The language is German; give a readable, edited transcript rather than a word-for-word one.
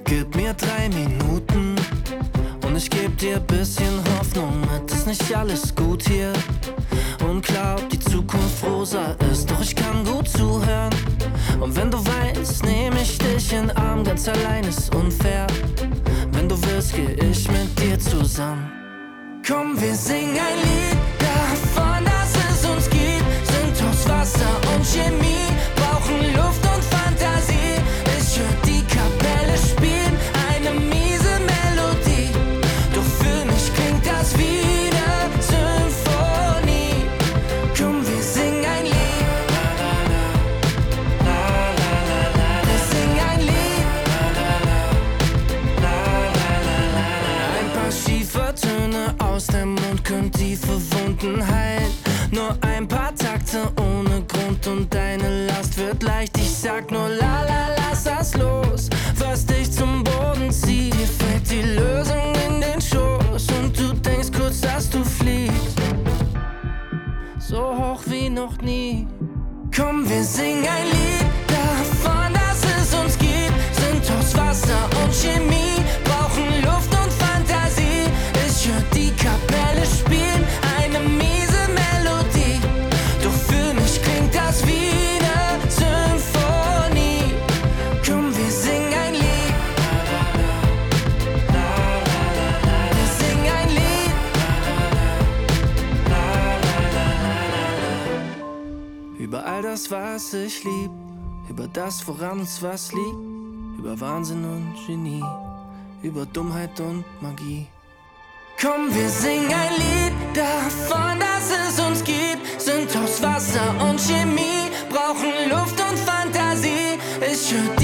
Gib mir 3 Minuten und ich geb dir bisschen Hoffnung mit. Ist nicht alles gut hier und glaub, die Zukunft rosa ist. Doch ich kann gut zuhören und wenn du weißt, nehm ich dich in den Arm. Ganz allein ist unfair. Wenn du willst, geh ich mit dir zusammen. Komm, wir singen ein Lied davon, dass es uns gibt. Sind aus Wasser und Chemie, brauchen Luft und Fantasie. Ich hör die Kapelle spielen, eine miese Melodie. Doch für mich klingt das wie eine Symphonie. Komm, wir singen ein Lied. Wir singen ein Lied. Ein paar schiefe Töne aus dem Mund können tiefe Wunden heilen. Nur ein paar Takte ohne Grund und deine Last wird leicht. Ich sag nur la la, lass das los, was dich zum Boden zieht. Dir fällt die Lösung in den Schoß und du denkst kurz, dass du fliegst. So hoch wie noch nie. Komm, wir singen ein Lied davon, dass es uns gibt. Sind aus Wasser und Chemie, brauchen Luft und Fantasie. Ich hör die Kapelle spielen, eine miese Melodie. Doch für mich klingt das wie eine Symphonie. Komm, wir singen ein Lied. Wir singen ein Lied. Über all das, was ich lieb, über das, woran uns was liegt, über Wahnsinn und Genie, über Dummheit und Magie. Komm, wir singen ein Lied davon, dass es uns gibt. Sind aus Wasser und Chemie, brauchen Luft und Fantasie. Ich hör